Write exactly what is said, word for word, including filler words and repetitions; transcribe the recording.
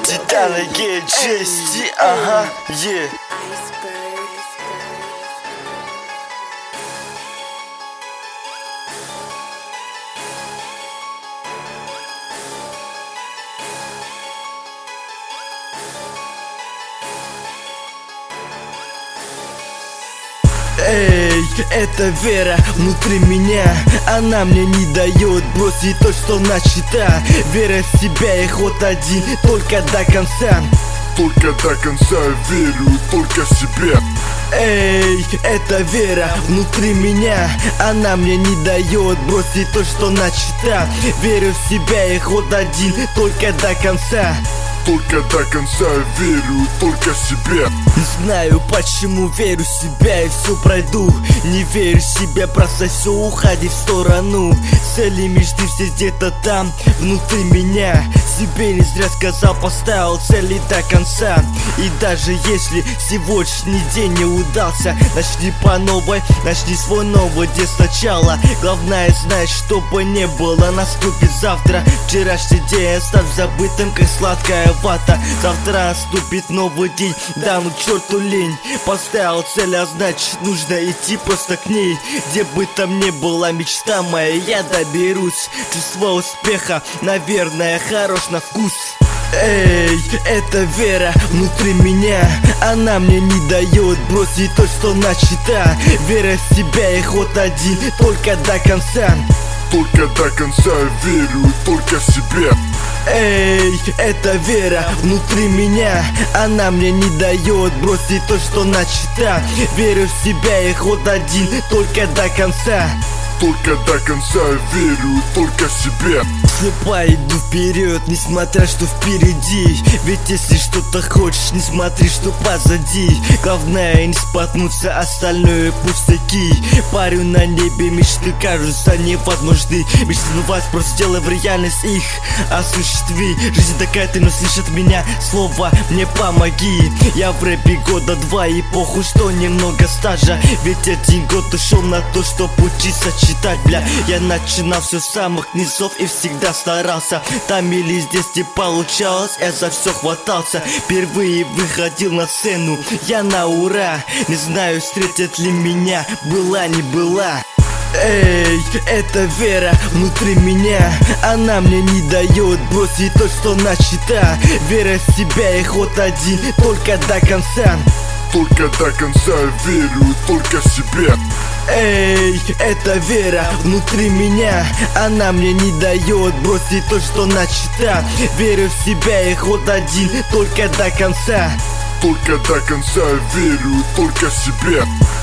Титаны, Гей, Джести, ага, е. Эй, это вера внутри меня, она мне не дает бросить то, что начата. Вера в себя и ход один, только до конца. Только до конца верю, только в себя. Эй, это вера внутри меня, она мне не дает бросить то, что начата. Верю в себя и ход один, только до конца. Только до конца верю, только в себя. Не знаю, почему верю в себя и все пройду. Не верю в себя, просто все уходит в сторону. Цели, мечты все где-то там, внутри меня. Себе не зря сказал, поставил цели до конца. И даже если сегодняшний день не удался, начни по новой, начни свой новый день сначала. Главное знать, чтобы не было, наступит завтра. Вчерашний день оставь забытым, как сладкая вата. Завтра наступит новый день, да ну черту лень. Поставил цель, а значит нужно идти просто к ней. Где бы там ни была мечта моя, я доберусь. Чувство успеха, наверное, хорош на вкус. Эй, это вера внутри меня, она мне не дает бросить то, что начата. Вера в себя и ход один, только до конца. Только до конца верю, только в себя. Эй, это вера внутри меня, она мне не дает бросить то, что начата. Верю в себя и ход один, только до конца. Только до конца верю, только в себя. Слепо иду вперед, несмотря что впереди. Ведь если что-то хочешь, не смотри, что позади. Главное не споткнуться, остальное пустяки. Парю на небе, мечты кажутся невозможны. Мечты сбывать, просто сделай в реальность их, осуществи. Жизнь такая, ты, но слышит меня слово, мне помоги. Я в рэпе года два и похуй, что немного стажа. Ведь один год ушел на то, что учиться читать, бля. Я начинал все с самых низов и всегда старался. Там или здесь не получалось, я за все хватался. Впервые выходил на сцену, я на ура. Не знаю, встретят ли меня, была не была. Эй, это вера внутри меня, она мне не дает бросить то, что начата. Вера в себя и ход один, только до конца. Только до конца верю, только в себя. Эй, это вера внутри меня, она мне не дает бросить то, что начата. Верю в себя и ход один, только до конца. Только до конца верю, только в себя.